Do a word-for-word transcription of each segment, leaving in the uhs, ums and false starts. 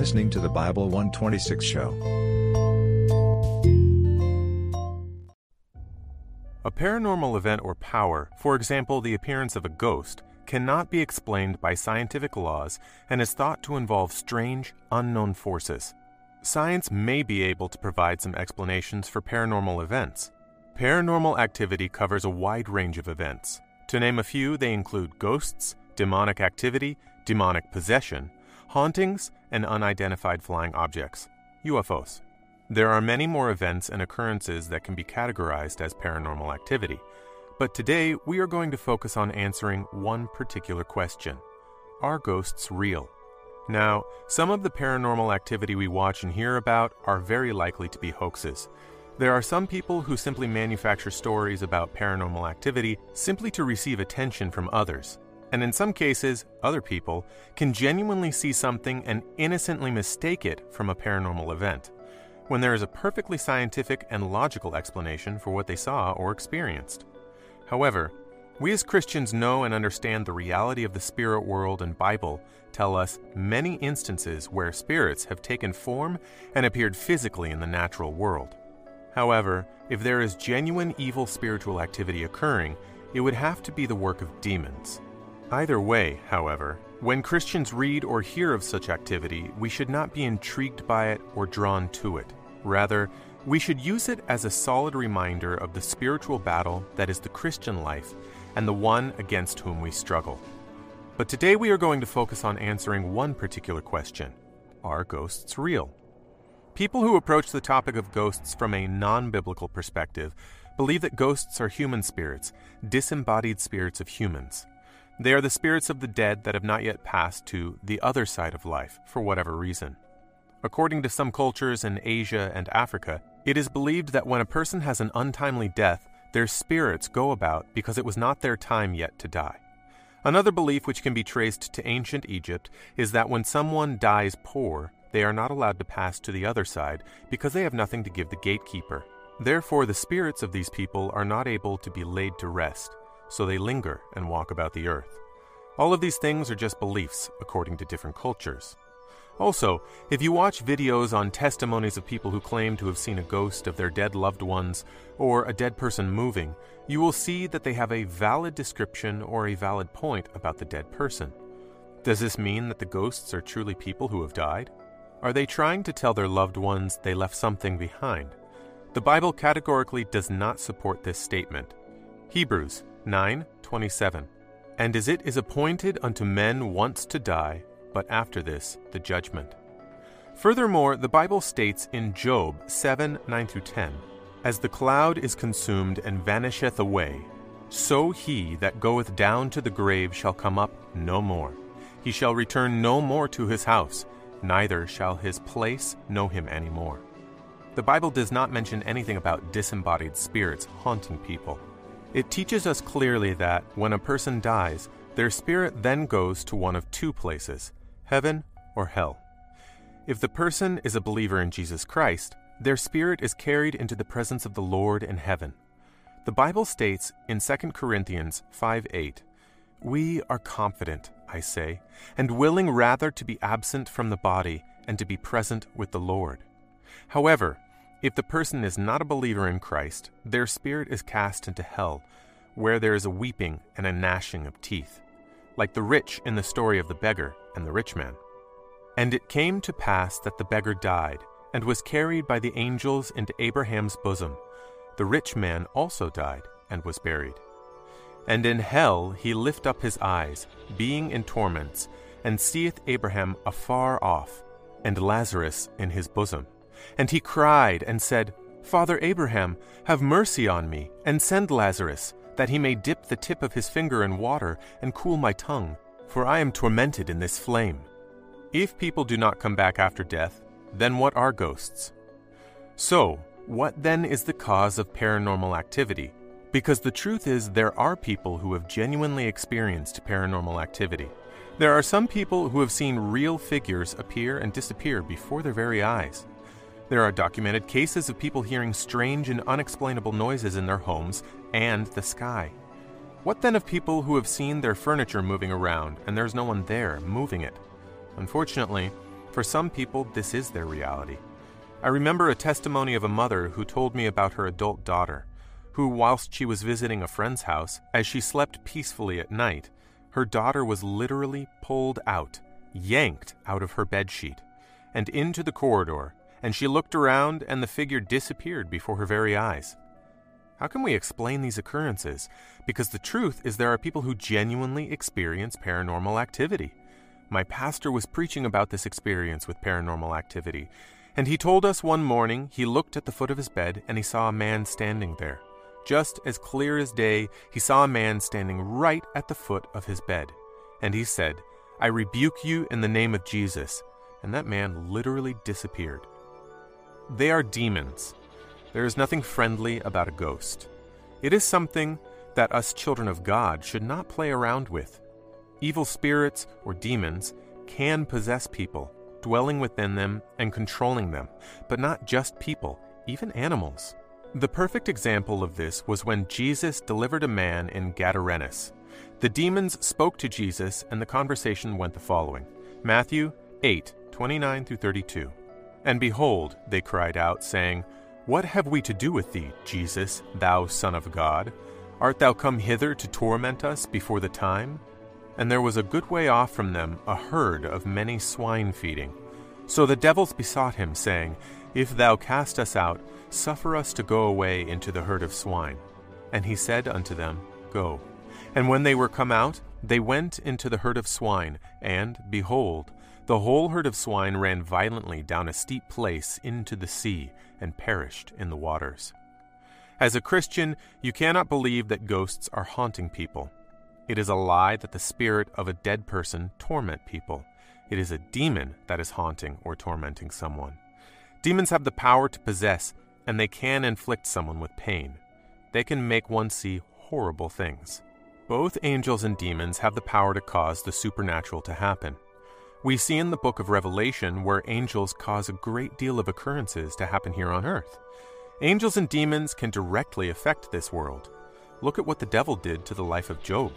listening to the Bible one twenty-six Show. A paranormal event or power, for example the appearance of a ghost, cannot be explained by scientific laws and is thought to involve strange, unknown forces. Science may be able to provide some explanations for paranormal events. Paranormal activity covers a wide range of events. To name a few, they include ghosts, demonic activity, demonic possession, hauntings, and unidentified flying objects, U F Os. There are many more events and occurrences that can be categorized as paranormal activity, but today we are going to focus on answering one particular question. Are ghosts real? Now, some of the paranormal activity we watch and hear about are very likely to be hoaxes. There are some people who simply manufacture stories about paranormal activity simply to receive attention from others. And in some cases, other people can genuinely see something and innocently mistake it from a paranormal event, when there is a perfectly scientific and logical explanation for what they saw or experienced. However, we as Christians know and understand the reality of the spirit world, and Bible tell us many instances where spirits have taken form and appeared physically in the natural world. However, if there is genuine evil spiritual activity occurring, it would have to be the work of demons. Either way, however, when Christians read or hear of such activity, we should not be intrigued by it or drawn to it. Rather, we should use it as a solid reminder of the spiritual battle that is the Christian life and the one against whom we struggle. But today we are going to focus on answering one particular question. Are ghosts real? People who approach the topic of ghosts from a non-biblical perspective believe that ghosts are human spirits, disembodied spirits of humans. They are the spirits of the dead that have not yet passed to the other side of life for whatever reason. According to some cultures in Asia and Africa, it is believed that when a person has an untimely death, their spirits go about because it was not their time yet to die. Another belief which can be traced to ancient Egypt is that when someone dies poor, they are not allowed to pass to the other side because they have nothing to give the gatekeeper. Therefore, the spirits of these people are not able to be laid to rest, so they linger and walk about the earth. All of these things are just beliefs according to different cultures. Also, if you watch videos on testimonies of people who claim to have seen a ghost of their dead loved ones or a dead person moving, you will see that they have a valid description or a valid point about the dead person. Does this mean that the ghosts are truly people who have died? Are they trying to tell their loved ones they left something behind? The Bible categorically does not support this statement. Hebrews nine twenty-seven. And as it is appointed unto men once to die, but after this the judgment. Furthermore, the Bible states in Job seven nine through ten, As the cloud is consumed and vanisheth away, so he that goeth down to the grave shall come up no more. He shall return no more to his house, neither shall his place know him any more. The Bible does not mention anything about disembodied spirits haunting people. It teaches us clearly that when a person dies, their spirit then goes to one of two places, heaven or hell. If the person is a believer in Jesus Christ, their spirit is carried into the presence of the Lord in heaven. The Bible states in Second Corinthians five eight, We are confident, I say, and willing rather to be absent from the body and to be present with the Lord. However, if the person is not a believer in Christ, their spirit is cast into hell, where there is a weeping and a gnashing of teeth, like the rich in the story of the beggar and the rich man. And it came to pass that the beggar died, and was carried by the angels into Abraham's bosom. The rich man also died, and was buried. And in hell he lift up his eyes, being in torments, and seeth Abraham afar off, and Lazarus in his bosom. And he cried and said, Father Abraham, have mercy on me, and send Lazarus, that he may dip the tip of his finger in water, and cool my tongue, for I am tormented in this flame. If people do not come back after death, then what are ghosts? So, what then is the cause of paranormal activity? Because the truth is, there are people who have genuinely experienced paranormal activity. There are some people who have seen real figures appear and disappear before their very eyes. There are documented cases of people hearing strange and unexplainable noises in their homes and the sky. What then of people who have seen their furniture moving around and there's no one there moving it? Unfortunately, For some people, this is their reality. I remember a testimony of a mother who told me about her adult daughter, who, whilst she was visiting a friend's house, as she slept peacefully at night, her daughter was literally pulled out, yanked out of her bedsheet, and into the corridor, and she looked around and the figure disappeared before her very eyes. How can we explain these occurrences? Because the truth is there are people who genuinely experience paranormal activity. My pastor was preaching about this experience with paranormal activity, and he told us one morning he looked at the foot of his bed and he saw a man standing there. Just as clear as day, he saw a man standing right at the foot of his bed. And he said, "I rebuke you in the name of Jesus." And that man literally disappeared. They are demons. There is nothing friendly about a ghost. It is something that us children of God should not play around with. Evil spirits or demons can possess people, dwelling within them and controlling them, but not just people, even animals. The perfect example of this was when Jesus delivered a man in Gadarenes. The demons spoke to Jesus, and the conversation went the following. Matthew eight, twenty-nine through thirty-two. "And behold, they cried out, saying, What have we to do with thee, Jesus, thou Son of God? Art thou come hither to torment us before the time? And there was a good way off from them a herd of many swine feeding. So the devils besought him, saying, If thou cast us out, suffer us to go away into the herd of swine. And he said unto them, Go. And when they were come out, they went into the herd of swine, and, behold, the whole herd of swine ran violently down a steep place into the sea, and perished in the waters." As a Christian, you cannot believe that ghosts are haunting people. It is a lie that the spirit of a dead person torment people. It is a demon that is haunting or tormenting someone. Demons have the power to possess, and they can inflict someone with pain. They can make one see horrible things. Both angels and demons have the power to cause the supernatural to happen. We see in the book of Revelation where angels cause a great deal of occurrences to happen here on earth. Angels and demons can directly affect this world. Look at what the devil did to the life of Job.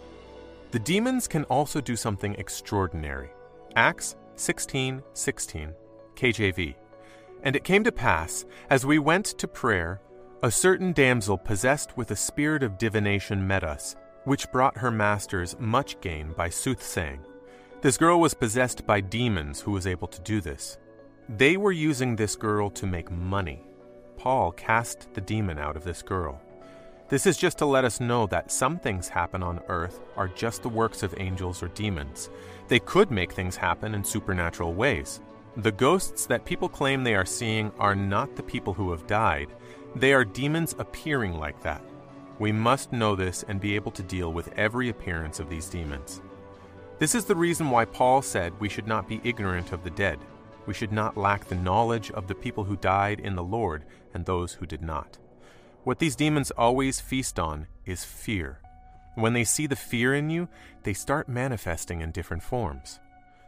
The demons can also do something extraordinary. Acts sixteen sixteen, K J V. "And it came to pass, as we went to prayer, a certain damsel possessed with a spirit of divination met us, which brought her masters much gain by soothsaying." This girl was possessed by demons who was able to do this. They were using this girl to make money. Paul cast the demon out of this girl. This is just to let us know that some things happen on earth are just the works of angels or demons. They could make things happen in supernatural ways. The ghosts that people claim they are seeing are not the people who have died. They are demons appearing like that. We must know this and be able to deal with every appearance of these demons. This is the reason why Paul said we should not be ignorant of the dead. We should not lack the knowledge of the people who died in the Lord and those who did not. What these demons always feast on is fear. When they see the fear in you, they start manifesting in different forms.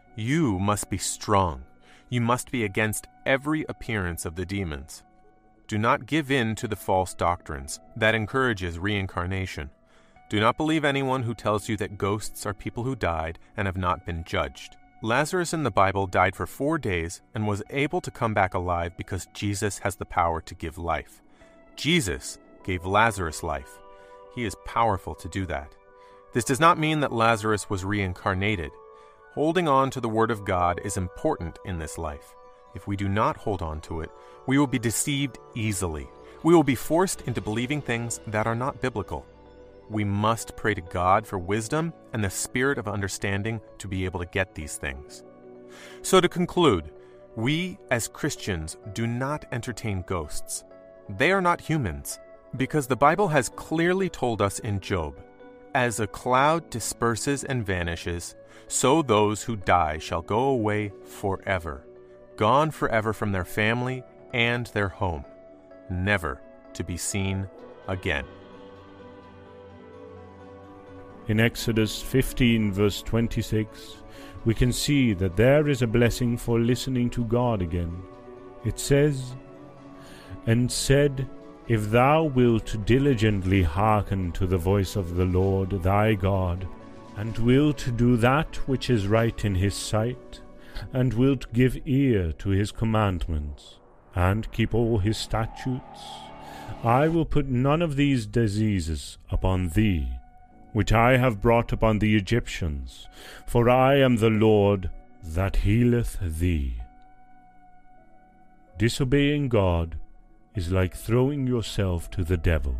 You must be strong. You must be against every appearance of the demons. Do not give in to the false doctrines that encourages reincarnation. Do not believe anyone who tells you that ghosts are people who died and have not been judged. Lazarus in the Bible died for four days and was able to come back alive because Jesus has the power to give life. Jesus gave Lazarus life. He is powerful to do that. This does not mean that Lazarus was reincarnated. Holding on to the Word of God is important in this life. If we do not hold on to it, we will be deceived easily. We will be forced into believing things that are not biblical. We must pray to God for wisdom and the spirit of understanding to be able to get these things. So to conclude, we as Christians do not entertain ghosts. They are not humans, because the Bible has clearly told us in Job, "As a cloud disperses and vanishes, so those who die shall go away forever, gone forever from their family and their home, never to be seen again." In Exodus fifteen, verse twenty-six, we can see that there is a blessing for listening to God again. It says, "And said, If thou wilt diligently hearken to the voice of the Lord thy God, and wilt do that which is right in his sight, and wilt give ear to his commandments, and keep all his statutes, I will put none of these diseases upon thee, which I have brought upon the Egyptians, for I am the Lord that healeth thee. Disobeying God is like throwing yourself to the devil.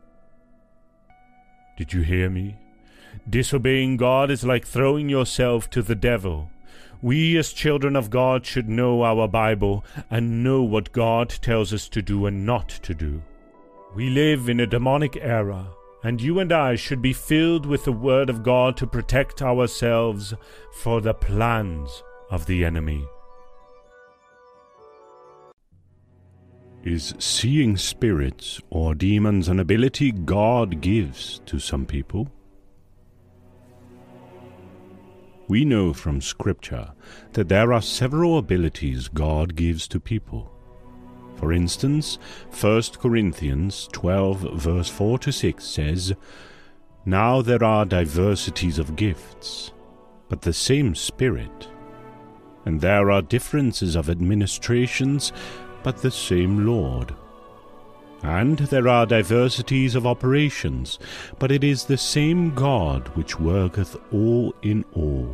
Did you hear me? Disobeying God is like throwing yourself to the devil. We as children of God should know our Bible and know what God tells us to do and not to do. We live in a demonic era, and you and I should be filled with the Word of God to protect ourselves for the plans of the enemy. Is seeing spirits or demons an ability God gives to some people? We know from Scripture that there are several abilities God gives to people. For instance, First Corinthians twelve verse four to six says, "Now there are diversities of gifts, but the same Spirit. And there are differences of administrations, but the same Lord. And there are diversities of operations, but it is the same God which worketh all in all."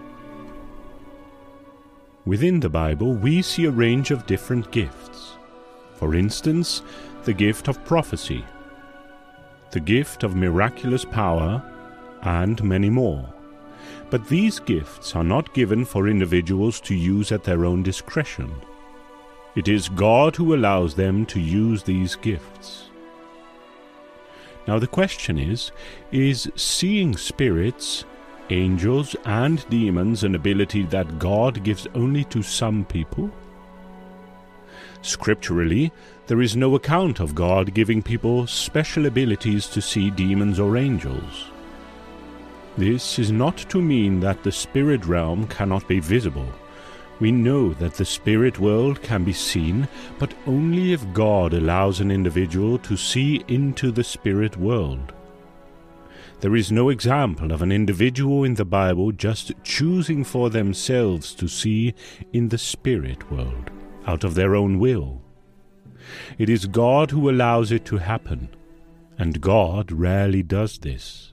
Within the Bible, we see a range of different gifts. For instance, the gift of prophecy, the gift of miraculous power, and many more. But these gifts are not given for individuals to use at their own discretion. It is God who allows them to use these gifts. Now the question is, is seeing spirits, angels, and demons an ability that God gives only to some people? Scripturally, there is no account of God giving people special abilities to see demons or angels. This is not to mean that the spirit realm cannot be visible. We know that the spirit world can be seen, but only if God allows an individual to see into the spirit world. There is no example of an individual in the Bible just choosing for themselves to see in the spirit world, out of their own will. It is God who allows it to happen, and God rarely does this.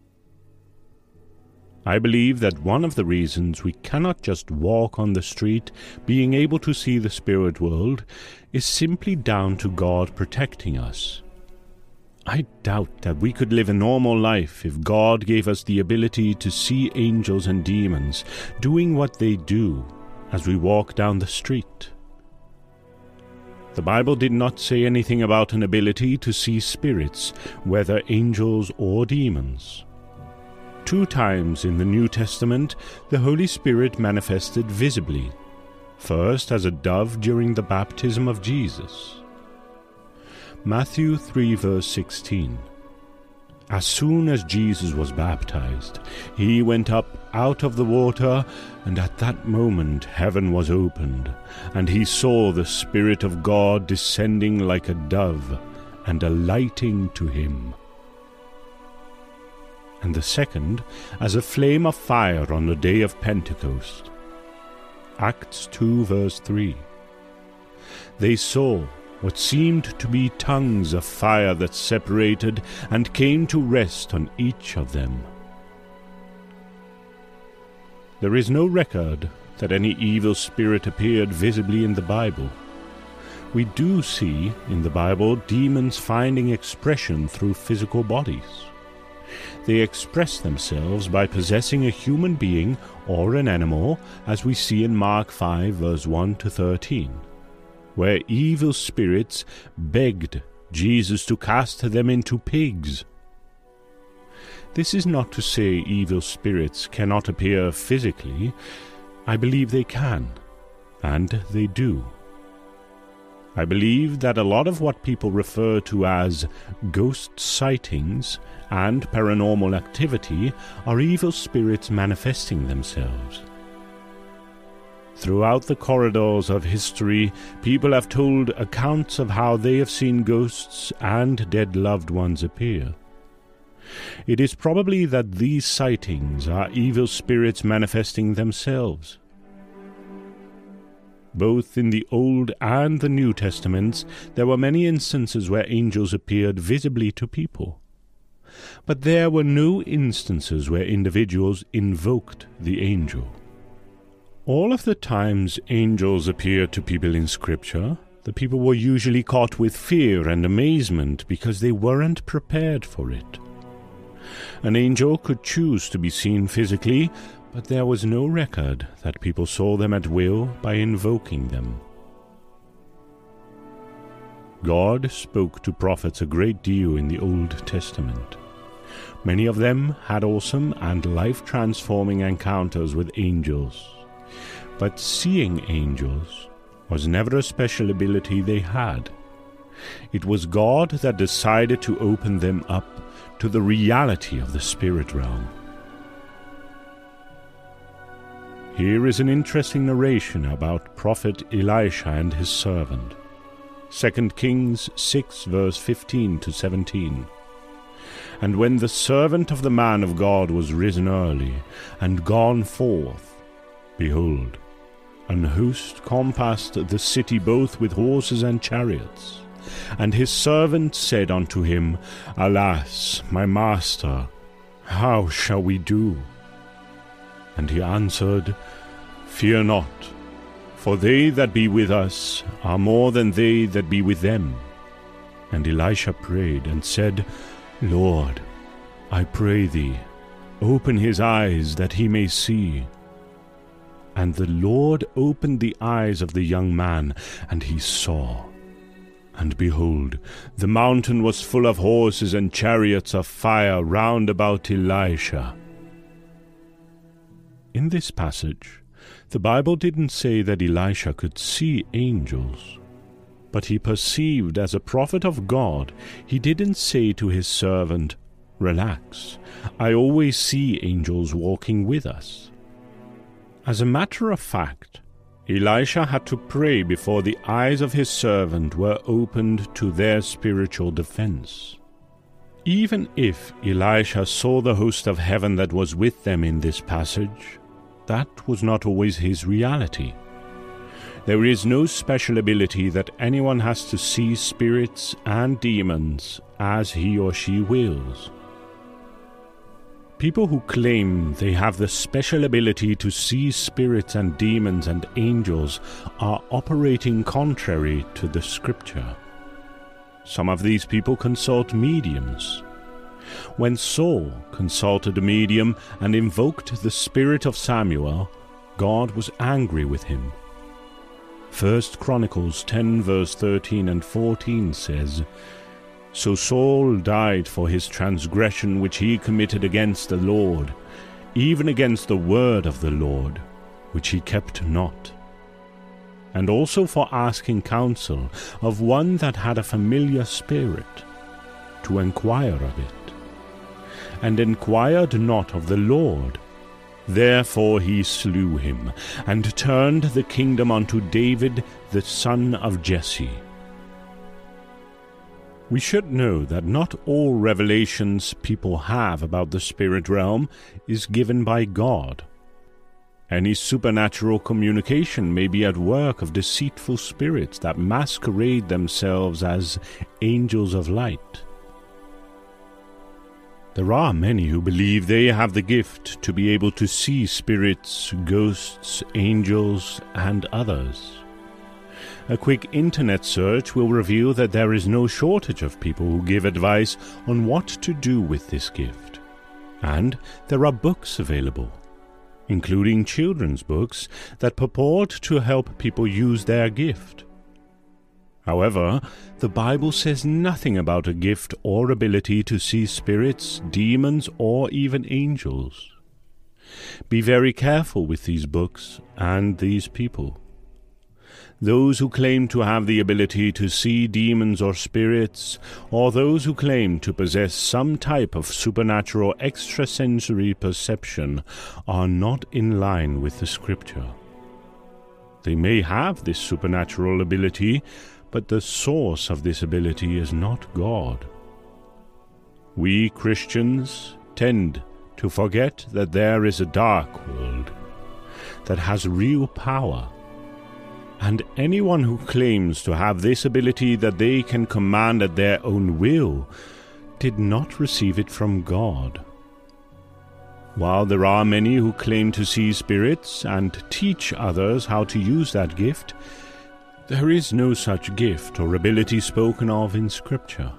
I believe that one of the reasons we cannot just walk on the street being able to see the spirit world is simply down to God protecting us. I doubt that we could live a normal life if God gave us the ability to see angels and demons doing what they do as we walk down the street. The Bible did not say anything about an ability to see spirits, whether angels or demons. Two times in the New Testament, the Holy Spirit manifested visibly, first as a dove during the baptism of Jesus. Matthew three verse sixteen. As soon as Jesus was baptized, he went up out of the water, and at that moment heaven was opened, and he saw the Spirit of God descending like a dove, and alighting to him. And the second, as a flame of fire on the day of Pentecost. Acts two verse three. They saw what seemed to be tongues of fire that separated and came to rest on each of them. There is no record that any evil spirit appeared visibly in the Bible. We do see in the Bible demons finding expression through physical bodies. They express themselves by possessing a human being or an animal, as we see in Mark five verse one to thirteen. Where evil spirits begged Jesus to cast them into pigs. This is not to say evil spirits cannot appear physically. I believe they can, and they do. I believe that a lot of what people refer to as ghost sightings and paranormal activity are evil spirits manifesting themselves. Throughout the corridors of history, people have told accounts of how they have seen ghosts and dead loved ones appear. It is probably that these sightings are evil spirits manifesting themselves. Both in the Old and the New Testaments, there were many instances where angels appeared visibly to people. But there were no instances where individuals invoked the angel. All of the times angels appeared to people in Scripture, the people were usually caught with fear and amazement because they weren't prepared for it. An angel could choose to be seen physically, but there was no record that people saw them at will by invoking them. God spoke to prophets a great deal in the Old Testament. Many of them had awesome and life-transforming encounters with angels. But seeing angels was never a special ability they had. It was God that decided to open them up to the reality of the spirit realm. Here is an interesting narration about prophet Elisha and his servant. Second Kings six, verse fifteen to seventeen. And when the servant of the man of God was risen early, and gone forth, behold, an host compassed the city both with horses and chariots. And his servant said unto him, Alas, my master, how shall we do? And he answered, Fear not, for they that be with us are more than they that be with them. And Elisha prayed and said, Lord, I pray thee, open his eyes that he may see. And the Lord opened the eyes of the young man, and he saw. And behold, the mountain was full of horses and chariots of fire round about Elisha. In this passage, the Bible didn't say that Elisha could see angels, but he perceived as a prophet of God, he didn't say to his servant, Relax, I always see angels walking with us. As a matter of fact, Elisha had to pray before the eyes of his servant were opened to their spiritual defense. Even if Elisha saw the host of heaven that was with them in this passage, that was not always his reality. There is no special ability that anyone has to see spirits and demons as he or she wills. People who claim they have the special ability to see spirits and demons and angels are operating contrary to the Scripture. Some of these people consult mediums. When Saul consulted a medium and invoked the spirit of Samuel, God was angry with him. First Chronicles ten verse thirteen and fourteen says, So Saul died for his transgression which he committed against the Lord, even against the word of the Lord, which he kept not. And also for asking counsel of one that had a familiar spirit, to enquire of it. And enquired not of the Lord. Therefore he slew him, and turned the kingdom unto David the son of Jesse. We should know that not all revelations people have about the spirit realm is given by God. Any supernatural communication may be at work of deceitful spirits that masquerade themselves as angels of light. There are many who believe they have the gift to be able to see spirits, ghosts, angels, and others. A quick internet search will reveal that there is no shortage of people who give advice on what to do with this gift. And there are books available, including children's books that purport to help people use their gift. However, the Bible says nothing about a gift or ability to see spirits, demons, or even angels. Be very careful with these books and these people. Those who claim to have the ability to see demons or spirits, or those who claim to possess some type of supernatural extrasensory perception, are not in line with the Scripture. They may have this supernatural ability, but the source of this ability is not God. We Christians tend to forget that there is a dark world that has real power. And anyone who claims to have this ability that they can command at their own will did not receive it from God. While there are many who claim to see spirits and teach others how to use that gift, there is no such gift or ability spoken of in Scripture.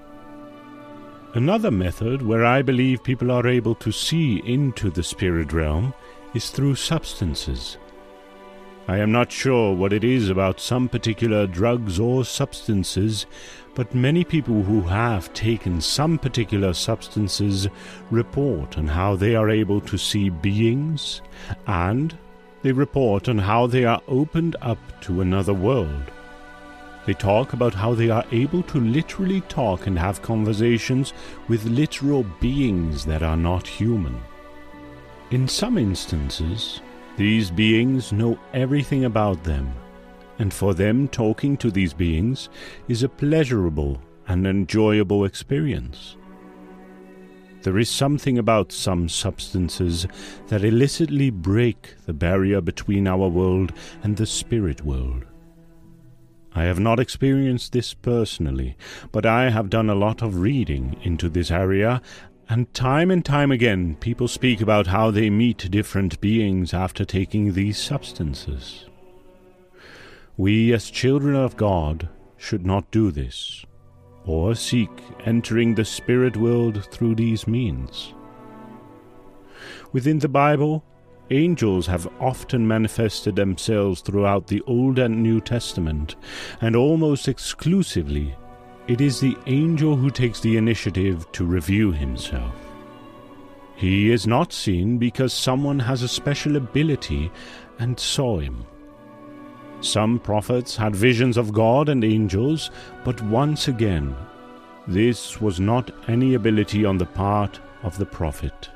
Another method where I believe people are able to see into the spirit realm is through substances. I am not sure what it is about some particular drugs or substances, but many people who have taken some particular substances report on how they are able to see beings, and they report on how they are opened up to another world. They talk about how they are able to literally talk and have conversations with literal beings that are not human. In some instances, these beings know everything about them, and for them talking to these beings is a pleasurable and enjoyable experience. There is something about some substances that illicitly break the barrier between our world and the spirit world. I have not experienced this personally, but I have done a lot of reading into this area, and time and time again people speak about how they meet different beings after taking these substances. We as children of God should not do this, or seek entering the spirit world through these means. Within the Bible, angels have often manifested themselves throughout the Old and New Testament, and almost exclusively it is the angel who takes the initiative to reveal himself. He is not seen because someone has a special ability and saw him. Some prophets had visions of God and angels, but once again, this was not any ability on the part of the prophet.